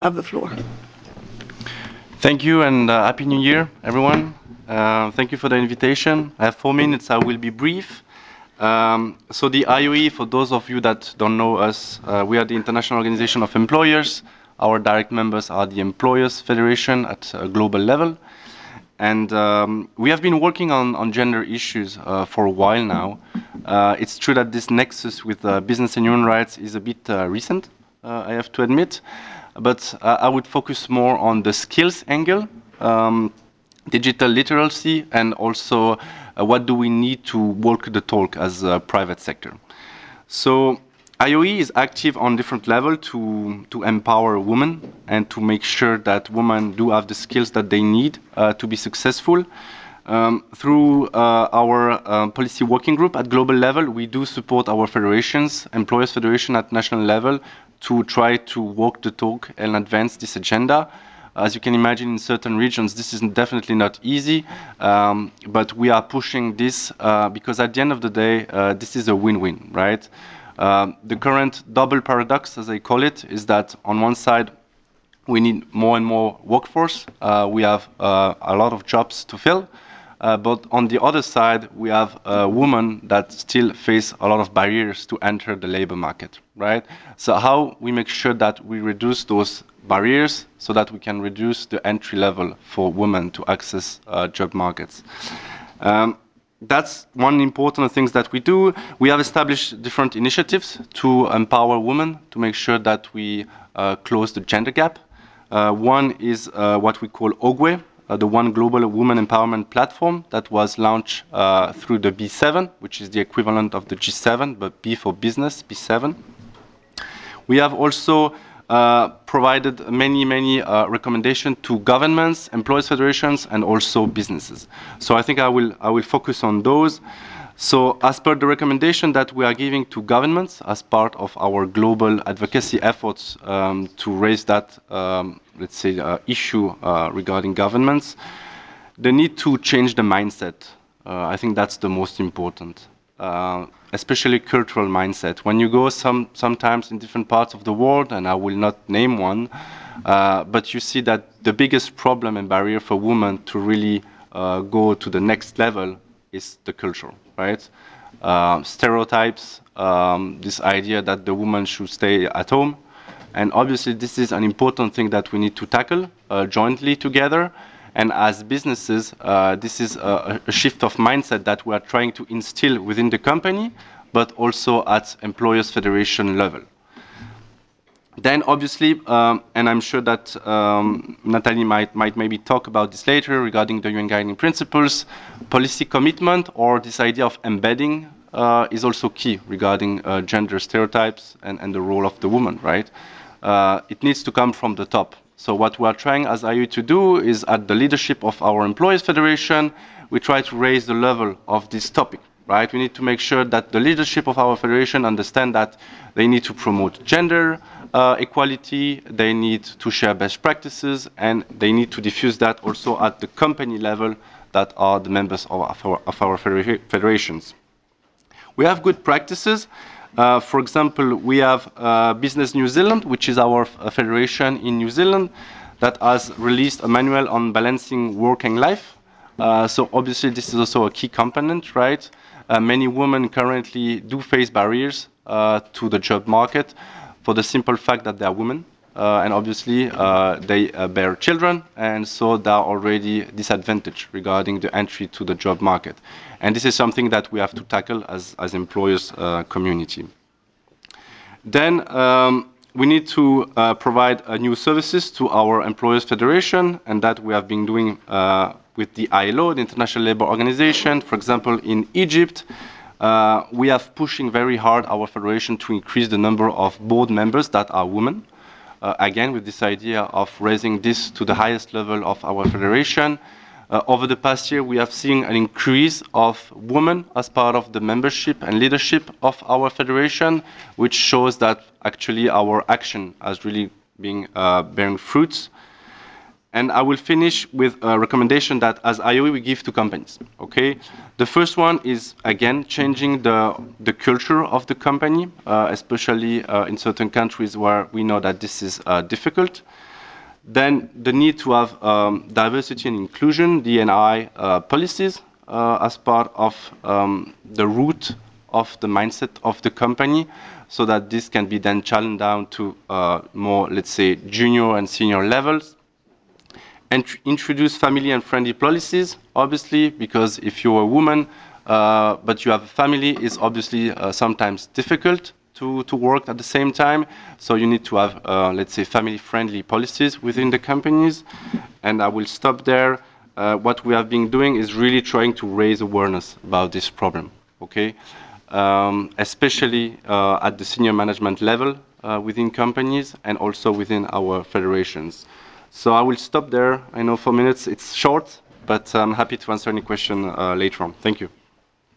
have the floor. Thank you and Happy New Year, everyone. Thank you for the invitation. I have 4 minutes. I will be brief. So the IOE, for those of you that don't know us, we are the International Organization of Employers. Our direct members are the Employers Federation at a global level. And we have been working on gender issues for a while now. It's true that this nexus with business and human rights is a bit recent, I have to admit. But I would focus more on the skills angle, digital literacy, and also what do we need to walk the talk as a private sector. So IOE is active on different levels to empower women and to make sure that women do have the skills that they need to be successful. Through our policy working group at global level, we do support our federations, employers federation at national level, to try to walk the talk and advance this agenda. As you can imagine, in certain regions, this is definitely not easy, but we are pushing this because at the end of the day, this is a win-win, right? The current double paradox, as I call it, is that on one side, we need more and more workforce. We have a lot of jobs to fill. But on the other side, we have women that still face a lot of barriers to enter the labor market, right? So how we make sure that we reduce those barriers so that we can reduce the entry level for women to access job markets. That's one important thing that we do. We have established different initiatives to empower women to make sure that we close the gender gap. One is what we call OGWE, the One Global Women Empowerment Platform that was launched through the B7, which is the equivalent of the G7, but B for business, B7. We have also provided many recommendations to governments, employers federations, and also businesses. So I think I will focus on those. So as per the recommendation that we are giving to governments as part of our global advocacy efforts to raise that, let's say, issue regarding governments, they need to change the mindset. I think that's the most important, especially cultural mindset. When you go sometimes in different parts of the world, and I will not name one, but you see that the biggest problem and barrier for women to really go to the next level is the culture, right? Stereotypes, this idea that the woman should stay at home. And obviously, this is an important thing that we need to tackle jointly together. And as businesses, this is a shift of mindset that we are trying to instill within the company, but also at employers federation level. Then obviously, and I'm sure that Nathalie might maybe talk about this later regarding the UN guiding principles, policy commitment or this idea of embedding is also key regarding gender stereotypes and the role of the woman, right? It needs to come from the top. So what we are trying as IU to do is at the leadership of our employees federation, we try to raise the level of this topic, right? We need to make sure that the leadership of our federation understand that they need to promote gender equality, they need to share best practices, and they need to diffuse that also at the company level that are the members of our federations. We have good practices. For example, we have Business New Zealand, which is our federation in New Zealand, that has released a manual on balancing work and life. So obviously, this is also a key component, right? Many women currently do face barriers to the job market for the simple fact that they are women. And obviously, they bear children, and so they are already disadvantaged regarding the entry to the job market. And this is something that we have to tackle as employers community. Then we need to provide new services to our employers federation, and that we have been doing with the ILO, the International Labour Organization. For example, in Egypt, we are pushing very hard our federation to increase the number of board members that are women. Again, with this idea of raising this to the highest level of our federation. Over the past year, we have seen an increase of women as part of the membership and leadership of our federation, which shows that actually our action has really been bearing fruits. And I will finish with a recommendation that as IOE we give to companies, okay? The first one is, again, changing the culture of the company, especially in certain countries where we know that this is difficult. Then the need to have diversity and inclusion, D&I policies as part of the root of the mindset of the company, so that this can be then challenged down to more, let's say, junior and senior levels. And introduce family and friendly policies, obviously, because if you're a woman but you have a family, it's obviously sometimes difficult to work at the same time. So you need to have, let's say, family-friendly policies within the companies. And I will stop there. What we have been doing is really trying to raise awareness about this problem, okay? Especially at the senior management level within companies and also within our federations. So I will stop there. I know 4 minutes, it's short, but I'm happy to answer any question later on. Thank you.